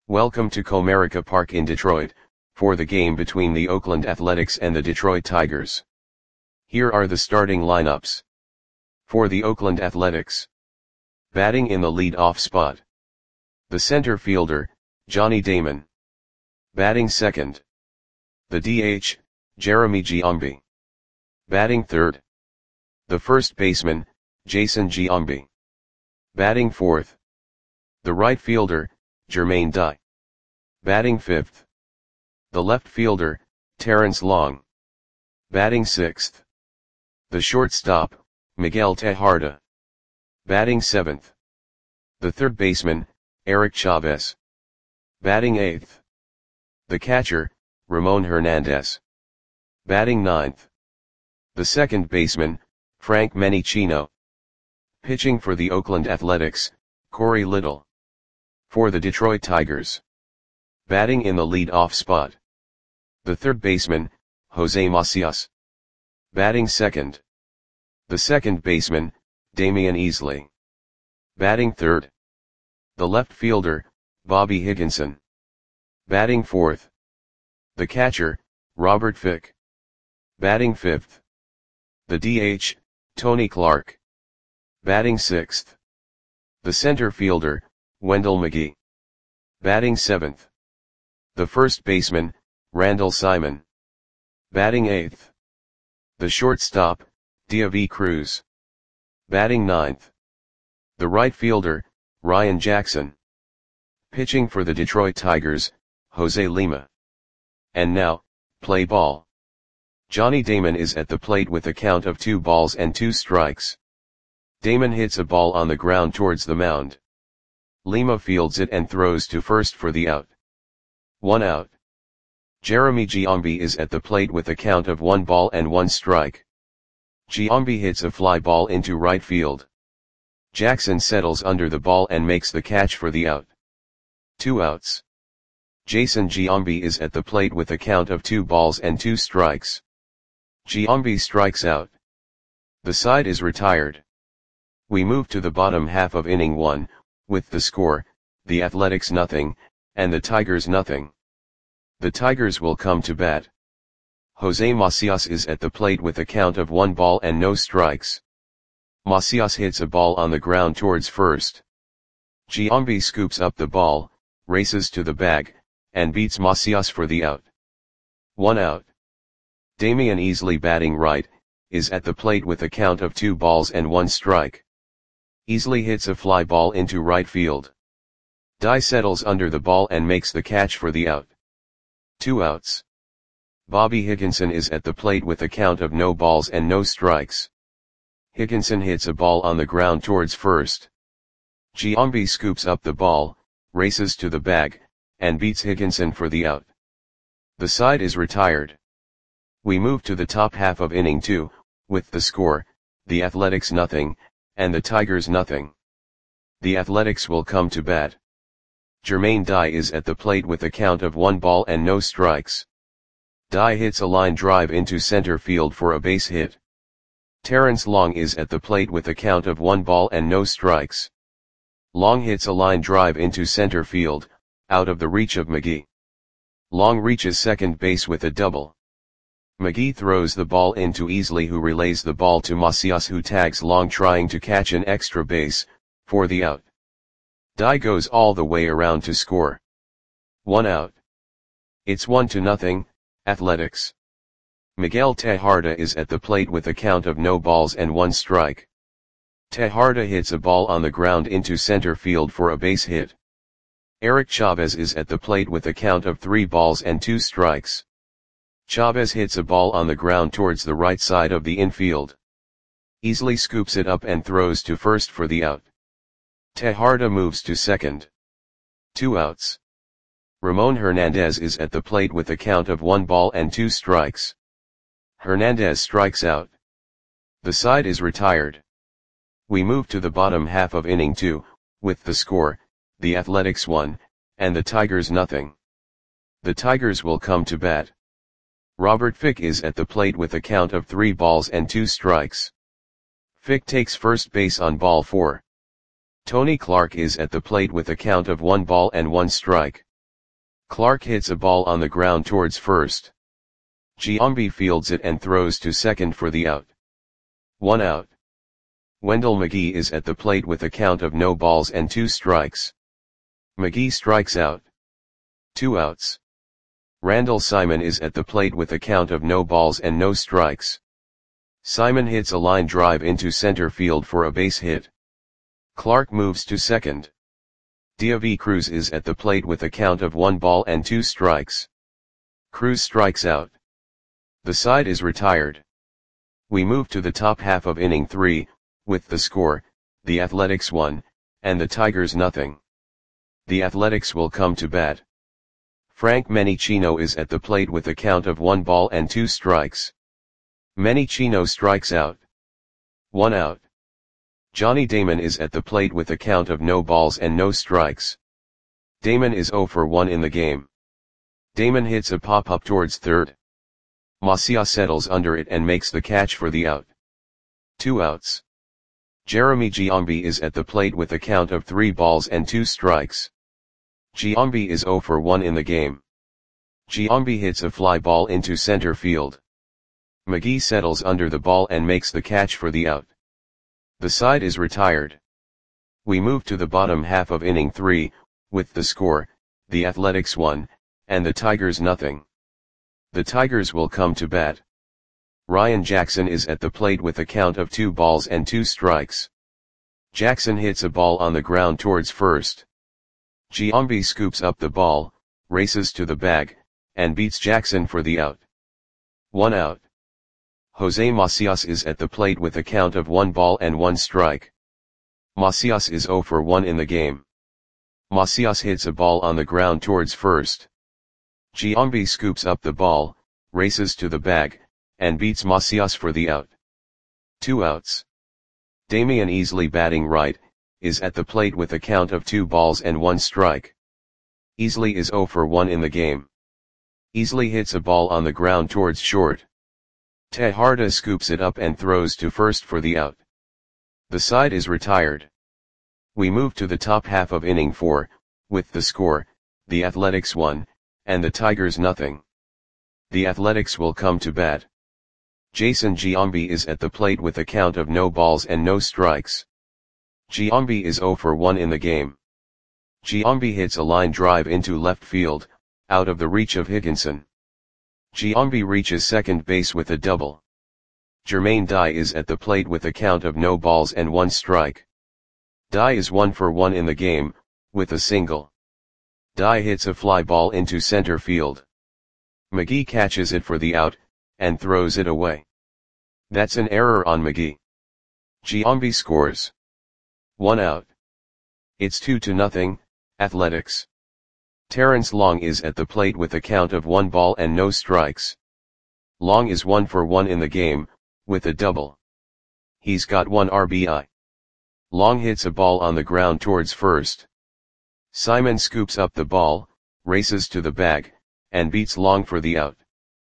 Welcome to Comerica Park in Detroit, for the game between the Oakland Athletics and the Detroit Tigers. Here are the starting lineups. For the Oakland Athletics. Batting in the lead-off spot. The center fielder, Johnny Damon. Batting second. The DH, Jeremy Giambi. Batting third. The first baseman, Jason Giambi. Batting fourth. The right fielder, Jermaine Dye. Batting fifth. The left fielder, Terrence Long. Batting sixth. The shortstop, Miguel Tejada. Batting seventh. The third baseman, Eric Chavez. Batting eighth. The catcher, Ramon Hernandez. Batting ninth. The second baseman, Frank Menichino. Pitching for the Oakland Athletics, Corey Little. For the Detroit Tigers. Batting in the lead-off spot. The third baseman, Jose Macias. Batting second. The second baseman, Damian Easley. Batting third. The left fielder, Bobby Higginson. Batting fourth. The catcher, Robert Fick. Batting fifth. The DH, Tony Clark. Batting sixth. The center fielder, Wendell McGee. Batting seventh. The first baseman, Randall Simon. Batting eighth. The shortstop, Diaby Cruz. Batting ninth. The right fielder, Ryan Jackson. Pitching for the Detroit Tigers, Jose Lima. And now, play ball. Johnny Damon is at the plate with a count of 2 balls and 2 strikes. Damon hits a ball on the ground towards the mound. Lima fields it and throws to first for the out. 1 out. Jeremy Giambi is at the plate with a count of 1 ball and 1 strike. Giambi hits a fly ball into right field. Jackson settles under the ball and makes the catch for the out. 2 outs. Jason Giambi is at the plate with a count of 2 balls and 2 strikes. Giambi strikes out. The side is retired. We move to the bottom half of inning 1, with the score, the Athletics 0, and the Tigers 0. The Tigers will come to bat. Jose Macias is at the plate with a count of 1 ball and no strikes. Macias hits a ball on the ground towards first. Giambi scoops up the ball, races to the bag, and beats Macias for the out. 1 out. Damian Easley, batting right, is at the plate with a count of 2 balls and 1 strike. Easley hits a fly ball into right field. Dye settles under the ball and makes the catch for the out. 2 outs. Bobby Higginson is at the plate with a count of no balls and no strikes. Higginson hits a ball on the ground towards first. Giambi scoops up the ball, races to the bag, and beats Higginson for the out. The side is retired. We move to the top half of inning 2, with the score, the Athletics 0, and the Tigers 0. The Athletics will come to bat. Jermaine Dye is at the plate with a count of 1 ball and no strikes. Dye hits a line drive into center field for a base hit. Terrence Long is at the plate with a count of 1 ball and no strikes. Long hits a line drive into center field, out of the reach of McGee. Long reaches second base with a double. McGee throws the ball into Easley, who relays the ball to Macias, who tags Long trying to catch an extra base, for the out. Dye goes all the way around to score. 1 out. It's 1-0, Athletics. Miguel Tejada is at the plate with a count of no balls and 1 strike. Tejada hits a ball on the ground into center field for a base hit. Eric Chavez is at the plate with a count of 3 balls and 2 strikes. Chavez hits a ball on the ground towards the right side of the infield. Easley scoops it up and throws to first for the out. Tejada moves to second. 2 outs. Ramon Hernandez is at the plate with a count of 1 ball and 2 strikes. Hernandez strikes out. The side is retired. We move to the bottom half of inning 2, with the score, the Athletics 1, and the Tigers 0. The Tigers will come to bat. Robert Fick is at the plate with a count of 3 balls and 2 strikes. Fick takes first base on ball 4. Tony Clark is at the plate with a count of 1 ball and 1 strike. Clark hits a ball on the ground towards first. Giambi fields it and throws to second for the out. 1 out. Wendell McGee is at the plate with a count of no balls and 2 strikes. McGee strikes out. 2 outs. Randall Simon is at the plate with a count of no balls and no strikes. Simon hits a line drive into center field for a base hit. Clark moves to second. Deivi Cruz is at the plate with a count of 1 ball and 2 strikes. Cruz strikes out. The side is retired. We move to the top half of inning 3, with the score, the Athletics 1, and the Tigers nothing. The Athletics will come to bat. Frank Menicino is at the plate with a count of 1 ball and 2 strikes. Menicino strikes out. 1 out. Johnny Damon is at the plate with a count of no balls and no strikes. Damon is 0 for 1 in the game. Damon hits a pop-up towards third. Macias settles under it and makes the catch for the out. 2 outs. Jeremy Giambi is at the plate with a count of 3 balls and 2 strikes. Giambi is 0 for 1 in the game. Giambi hits a fly ball into center field. McGee settles under the ball and makes the catch for the out. The side is retired. We move to the bottom half of inning 3, with the score, the Athletics 1, and the Tigers nothing. The Tigers will come to bat. Ryan Jackson is at the plate with a count of 2 balls and 2 strikes. Jackson hits a ball on the ground towards first. Giambi scoops up the ball, races to the bag, and beats Jackson for the out. 1 out. Jose Macias is at the plate with a count of 1 ball and 1 strike. Macias is 0 for 1 in the game. Macias hits a ball on the ground towards first. Giambi scoops up the ball, races to the bag, and beats Macias for the out. 2 outs. Damian Easley, batting right, is at the plate with a count of 2 balls and 1 strike. Easley is 0 for 1 in the game. Easley hits a ball on the ground towards short. Tejada scoops it up and throws to first for the out. The side is retired. We move to the top half of inning 4, with the score, the Athletics 1, and the Tigers nothing. The Athletics will come to bat. Jason Giambi is at the plate with a count of no balls and no strikes. Giambi is 0 for 1 in the game. Giambi hits a line drive into left field, out of the reach of Higginson. Giambi reaches second base with a double. Jermaine Dye is at the plate with a count of no balls and 1 strike. Dye is 1 for 1 in the game, with a single. Dye hits a fly ball into center field. McGee catches it for the out, and throws it away. That's an error on McGee. Giambi scores. 1 out. It's 2-0, Athletics. Terrence Long is at the plate with a count of 1 ball and no strikes. Long is 1 for 1 in the game, with a double. He's got 1 RBI. Long hits a ball on the ground towards first. Simon scoops up the ball, races to the bag, and beats Long for the out.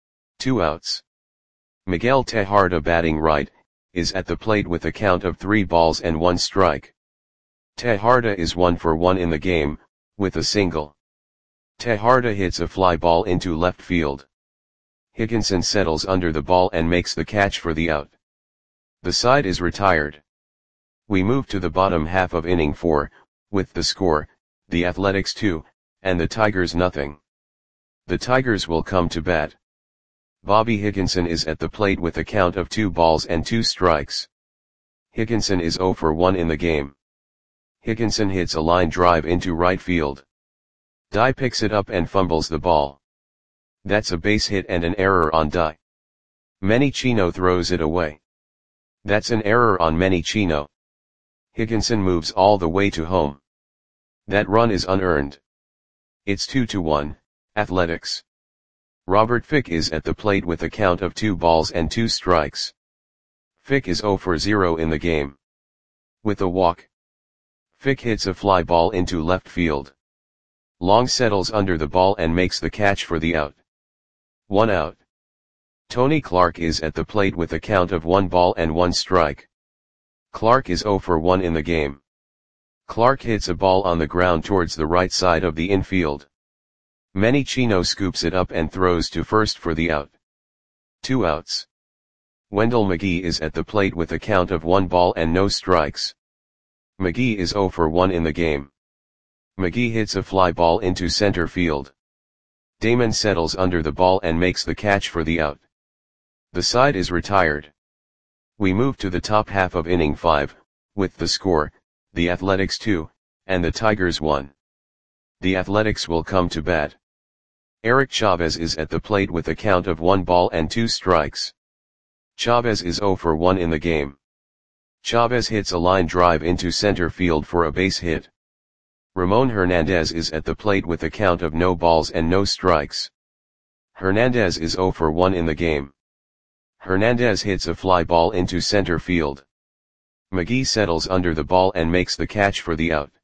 2 outs. Miguel Tejada, batting right, is at the plate with a count of 3 balls and 1 strike. Tejada is 1 for 1 in the game, with a single. Tejada hits a fly ball into left field. Higginson settles under the ball and makes the catch for the out. The side is retired. We move to the bottom half of inning 4, with the score, the Athletics 2, and the Tigers nothing. The Tigers will come to bat. Bobby Higginson is at the plate with a count of 2 balls and 2 strikes. Higginson is 0 for 1 in the game. Higginson hits a line drive into right field. Dye picks it up and fumbles the ball. That's a base hit and an error on Dye. Menicino throws it away. That's an error on Menicino. Higginson moves all the way to home. That run is unearned. It's 2-1, Athletics. Robert Fick is at the plate with a count of 2 balls and 2 strikes. Fick is 0 for 0 in the game. With a walk. Fick hits a fly ball into left field. Long settles under the ball and makes the catch for the out. 1 out. Tony Clark is at the plate with a count of 1 ball and 1 strike. Clark is 0 for 1 in the game. Clark hits a ball on the ground towards the right side of the infield. Manny Chino scoops it up and throws to first for the out. 2 outs. Wendell McGee is at the plate with a count of 1 ball and no strikes. McGee is 0 for 1 in the game. McGee hits a fly ball into center field. Damon settles under the ball and makes the catch for the out. The side is retired. We move to the top half of inning 5, with the score, the Athletics 2, and the Tigers 1. The Athletics will come to bat. Eric Chavez is at the plate with a count of 1 ball and 2 strikes. Chavez is 0 for 1 in the game. Chavez hits a line drive into center field for a base hit. Ramon Hernandez is at the plate with a count of no balls and no strikes. Hernandez is 0 for 1 in the game. Hernandez hits a fly ball into center field. McGee settles under the ball and makes the catch for the out.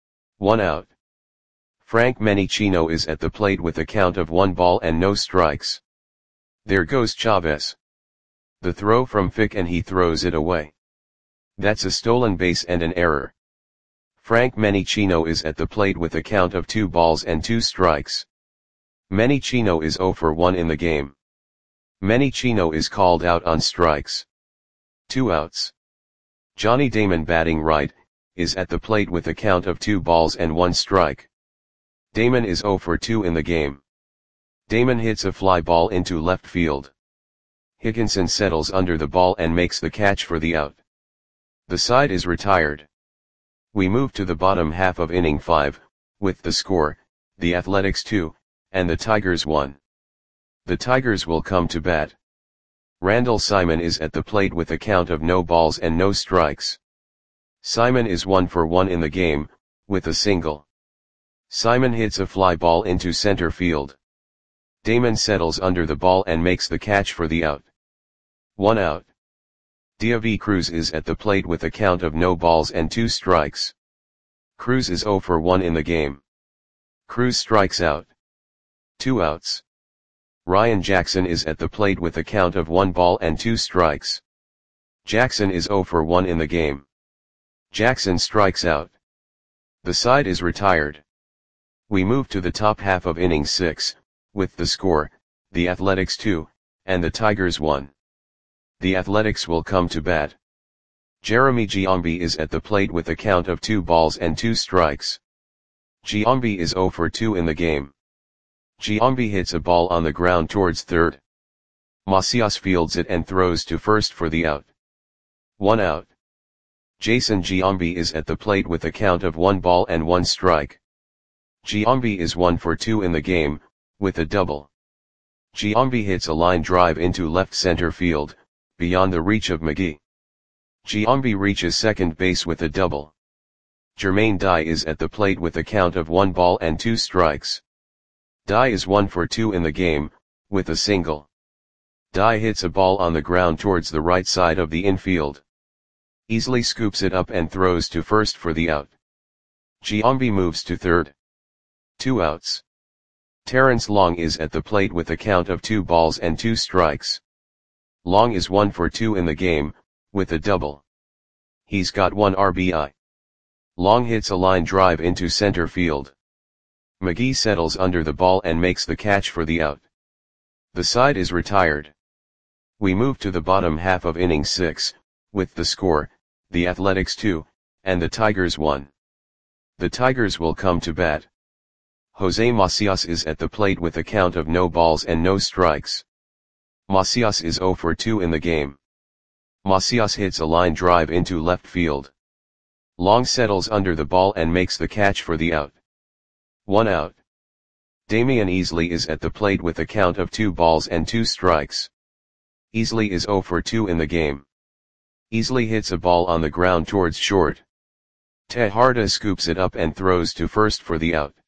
1 out. Frank Manny Chino is at the plate with a count of 1 ball and no strikes. There goes Chavez. The throw from Fick and he throws it away. That's a stolen base and an error. Frank Manny Chino is at the plate with a count of 2 balls and 2 strikes. Manny Chino is 0 for 1 in the game. Manny Chino is called out on strikes. 2 outs. Johnny Damon, batting right, is at the plate with a count of 2 balls and 1 strike. Damon is 0 for 2 in the game. Damon hits a fly ball into left field. Higginson settles under the ball and makes the catch for the out. The side is retired. We move to the bottom half of inning 5, with the score, the Athletics 2, and the Tigers 1. The Tigers will come to bat. Randall Simon is at the plate with a count of no balls and no strikes. Simon is 1 for 1 in the game, with a single. Simon hits a fly ball into center field. Damon settles under the ball and makes the catch for the out. 1 out. Diavi Cruz is at the plate with a count of no balls and 2 strikes. Cruz is 0 for 1 in the game. Cruz strikes out. 2 outs. Ryan Jackson is at the plate with a count of 1 ball and 2 strikes. Jackson is 0 for 1 in the game. Jackson strikes out. The side is retired. We move to the top half of inning 6, with the score, the Athletics 2, and the Tigers 1. The Athletics will come to bat. Jeremy Giambi is at the plate with a count of 2 balls and 2 strikes. Giambi is 0 for 2 in the game. Giambi hits a ball on the ground towards third. Macias fields it and throws to first for the out. 1 out. Jason Giambi is at the plate with a count of 1 ball and 1 strike. Giambi is 1 for 2 in the game, with a double. Giambi hits a line drive into left center field, beyond the reach of McGee. Giambi reaches second base with a double. Jermaine Dye is at the plate with a count of 1 ball and 2 strikes. Dye is 1 for 2 in the game, with a single. Dye hits a ball on the ground towards the right side of the infield. Easily scoops it up and throws to first for the out. Giambi moves to third. 2 outs. Terrence Long is at the plate with a count of 2 balls and 2 strikes. Long is 1 for 2 in the game, with a double. He's got 1 RBI. Long hits a line drive into center field. McGee settles under the ball and makes the catch for the out. The side is retired. We move to the bottom half of inning 6, with the score, the Athletics 2, and the Tigers 1. The Tigers will come to bat. Jose Macias is at the plate with a count of no balls and no strikes. Macias is 0 for 2 in the game. Macias hits a line drive into left field. Long settles under the ball and makes the catch for the out. 1 out. Damian Easley is at the plate with a count of 2 balls and 2 strikes. Easley is 0 for 2 in the game. Easley hits a ball on the ground towards short. Tejarda scoops it up and throws to first for the out.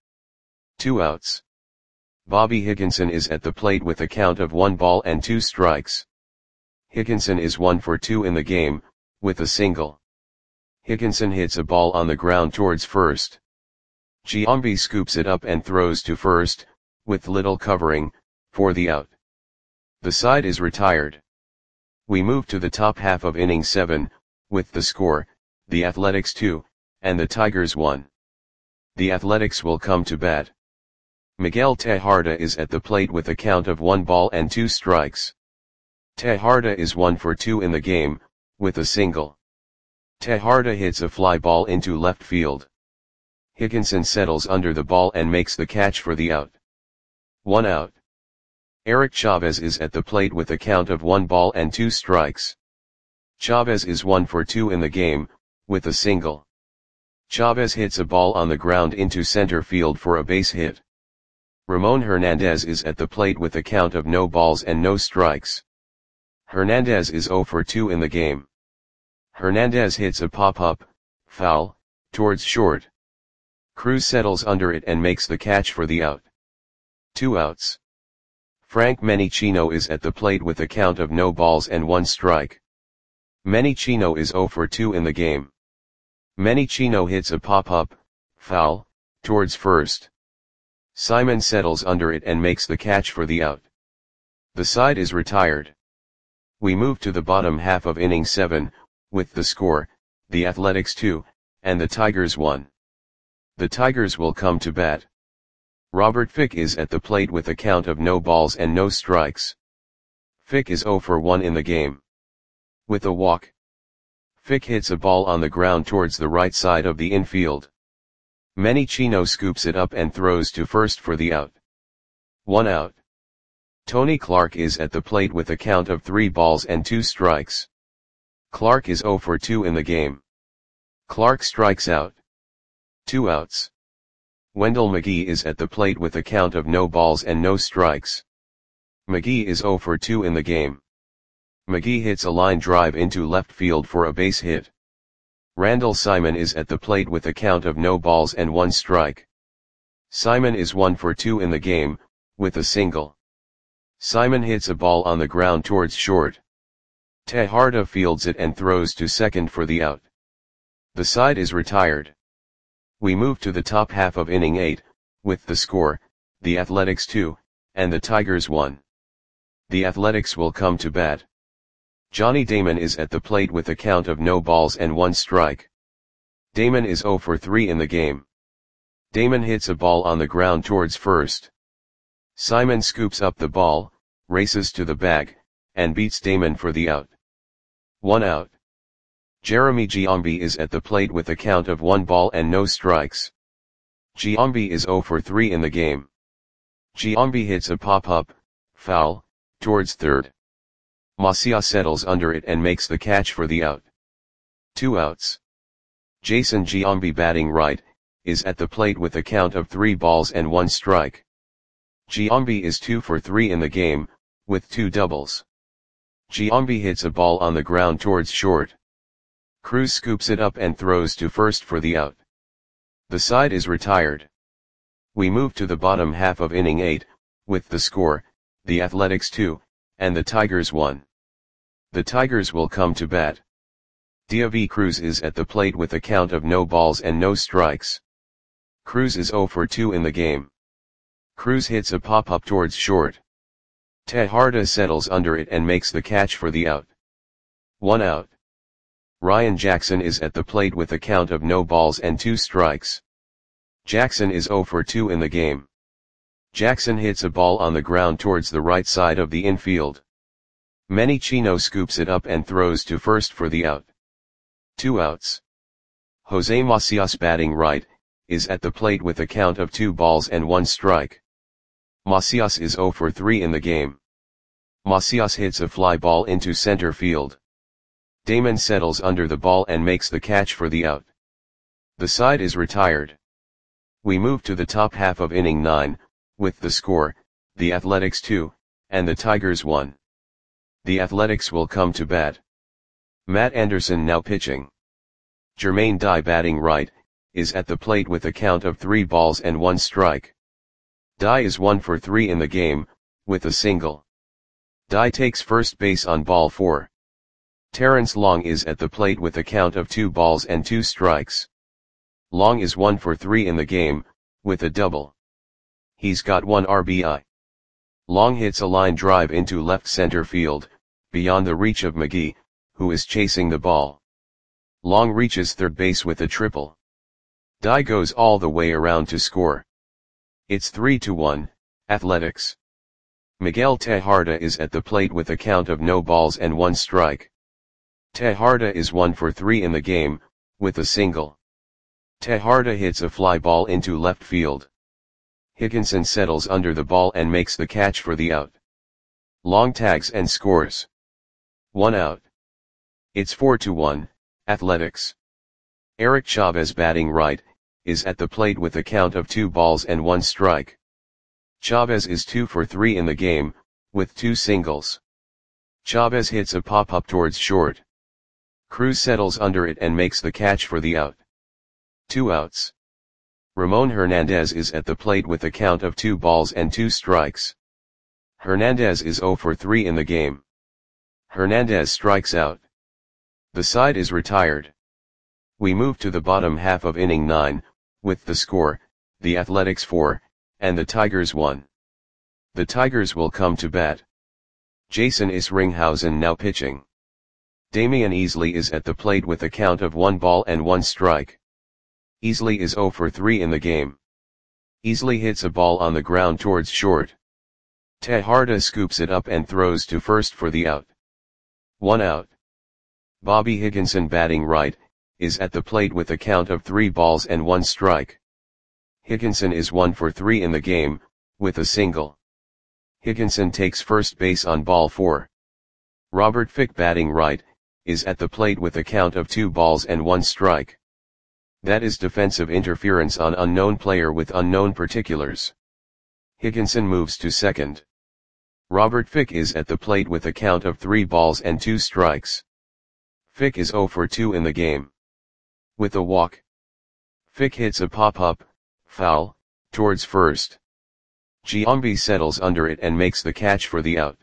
2 outs. Bobby Higginson is at the plate with a count of 1 ball and 2 strikes. Higginson is 1 for 2 in the game, with a single. Higginson hits a ball on the ground towards first. Giambi scoops it up and throws to first, with little covering, for the out. The side is retired. We move to the top half of inning 7, with the score, the Athletics 2, and the Tigers 1. The Athletics will come to bat. Miguel Tejada is at the plate with a count of 1 ball and 2 strikes. Tejada is 1 for 2 in the game, with a single. Tejada hits a fly ball into left field. Higginson settles under the ball and makes the catch for the out. 1 out. Eric Chavez is at the plate with a count of 1 ball and 2 strikes. Chavez is 1 for 2 in the game, with a single. Chavez hits a ball on the ground into center field for a base hit. Ramon Hernandez is at the plate with a count of no balls and no strikes. Hernandez is 0 for 2 in the game. Hernandez hits a pop-up, foul, towards short. Cruz settles under it and makes the catch for the out. 2 outs. Frank Menichino is at the plate with a count of no balls and 1 strike. Menichino is 0 for 2 in the game. Menichino hits a pop-up, foul, towards first. Simon settles under it and makes the catch for the out. The side is retired. We move to the bottom half of inning 7, with the score, the Athletics 2, and the Tigers 1. The Tigers will come to bat. Robert Fick is at the plate with a count of no balls and no strikes. Fick is 0 for 1 in the game. With a walk, Fick hits a ball on the ground towards the right side of the infield. Menichino scoops it up and throws to first for the out. 1 out. Tony Clark is at the plate with a count of 3 balls and 2 strikes. Clark is 0 for 2 in the game. Clark strikes out. 2 outs. Wendell McGee is at the plate with a count of no balls and no strikes. McGee is 0 for 2 in the game. McGee hits a line drive into left field for a base hit. Randall Simon is at the plate with a count of no balls and 1 strike. Simon is 1 for 2 in the game, with a single. Simon hits a ball on the ground towards short. Tejada fields it and throws to second for the out. The side is retired. We move to the top half of inning 8, with the score, the Athletics 2, and the Tigers 1. The Athletics will come to bat. Johnny Damon is at the plate with a count of no balls and 1 strike. Damon is 0 for 3 in the game. Damon hits a ball on the ground towards first. Simon scoops up the ball, races to the bag, and beats Damon for the out. 1 out. Jeremy Giambi is at the plate with a count of 1 ball and no strikes. Giambi is 0 for 3 in the game. Giambi hits a pop-up, foul, towards third. Macias settles under it and makes the catch for the out. 2 outs. Jason Giambi, batting right, is at the plate with a count of 3 balls and 1 strike. Giambi is 2 for 3 in the game, with 2 doubles. Giambi hits a ball on the ground towards short. Cruz scoops it up and throws to first for the out. The side is retired. We move to the bottom half of inning 8, with the score, the Athletics 2, and the Tigers 1. The Tigers will come to bat. Diavi Cruz is at the plate with a count of no balls and no strikes. Cruz is 0 for 2 in the game. Cruz hits a pop-up towards short. Tejada settles under it and makes the catch for the out. 1 out. Ryan Jackson is at the plate with a count of no balls and 2 strikes. Jackson is 0 for 2 in the game. Jackson hits a ball on the ground towards the right side of the infield. Menichino scoops it up and throws to first for the out. 2 outs. Jose Macias, batting right, is at the plate with a count of 2 balls and 1 strike. Macias is 0 for 3 in the game. Macias hits a fly ball into center field. Damon settles under the ball and makes the catch for the out. The side is retired. We move to the top half of inning 9, with the score, the Athletics 2, and the Tigers 1. The Athletics will come to bat. Matt Anderson now pitching. Jermaine Dye, batting right, is at the plate with a count of 3 balls and 1 strike. Dye is 1 for 3 in the game, with a single. Dye takes first base on ball 4. Terrence Long is at the plate with a count of 2 balls and 2 strikes. Long is 1 for 3 in the game, with a double. He's got 1 RBI. Long hits a line drive into left center field, beyond the reach of McGee, who is chasing the ball. Long reaches third base with a triple. Dye goes all the way around to score. It's 3-1, Athletics. Miguel Tejada is at the plate with a count of no balls and 1 strike. Tejada is 1 for 3 in the game, with a single. Tejada hits a fly ball into left field. Higginson settles under the ball and makes the catch for the out. Long tags and scores. 1 out. It's 4-1, Athletics. Eric Chavez, batting right, is at the plate with a count of 2 balls and 1 strike. Chavez is 2 for 3 in the game, with 2 singles. Chavez hits a pop-up towards short. Cruz settles under it and makes the catch for the out. 2 outs. Ramon Hernandez is at the plate with a count of 2 balls and 2 strikes. Hernandez is 0 for 3 in the game. Hernandez strikes out. The side is retired. We move to the bottom half of inning 9, with the score, the Athletics 4, and the Tigers 1. The Tigers will come to bat. Jason Isringhausen now pitching. Damian Easley is at the plate with a count of 1 ball and 1 strike. Easley is 0 for 3 in the game. Easley hits a ball on the ground towards short. Tejada scoops it up and throws to first for the out. 1 out. Bobby Higginson, batting right, is at the plate with a count of 3 balls and 1 strike. Higginson is 1 for 3 in the game, with a single. Higginson takes first base on ball 4. Robert Fick, batting right, is at the plate with a count of 2 balls and 1 strike. That is defensive interference on unknown player with unknown particulars. Higginson moves to second. Robert Fick is at the plate with a count of 3 balls and 2 strikes. Fick is 0 for 2 in the game. With a walk. Fick hits a pop-up, foul, towards first. Giambi settles under it and makes the catch for the out.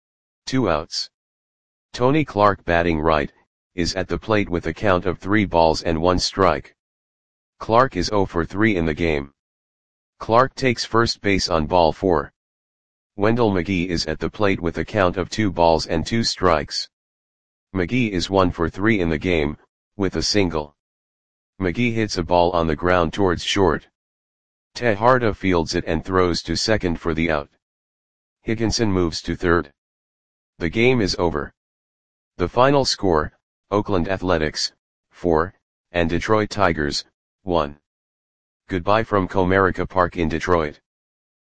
2 outs. Tony Clark, batting right, is at the plate with a count of 3 balls and 1 strike. Clark is 0 for 3 in the game. Clark takes first base on ball 4. Wendell McGee is at the plate with a count of 2 balls and 2 strikes. McGee is 1 for 3 in the game, with a single. McGee hits a ball on the ground towards short. Tejada fields it and throws to second for the out. Higginson moves to third. The game is over. The final score, Oakland Athletics, 4, and Detroit Tigers, 1. Goodbye from Comerica Park in Detroit.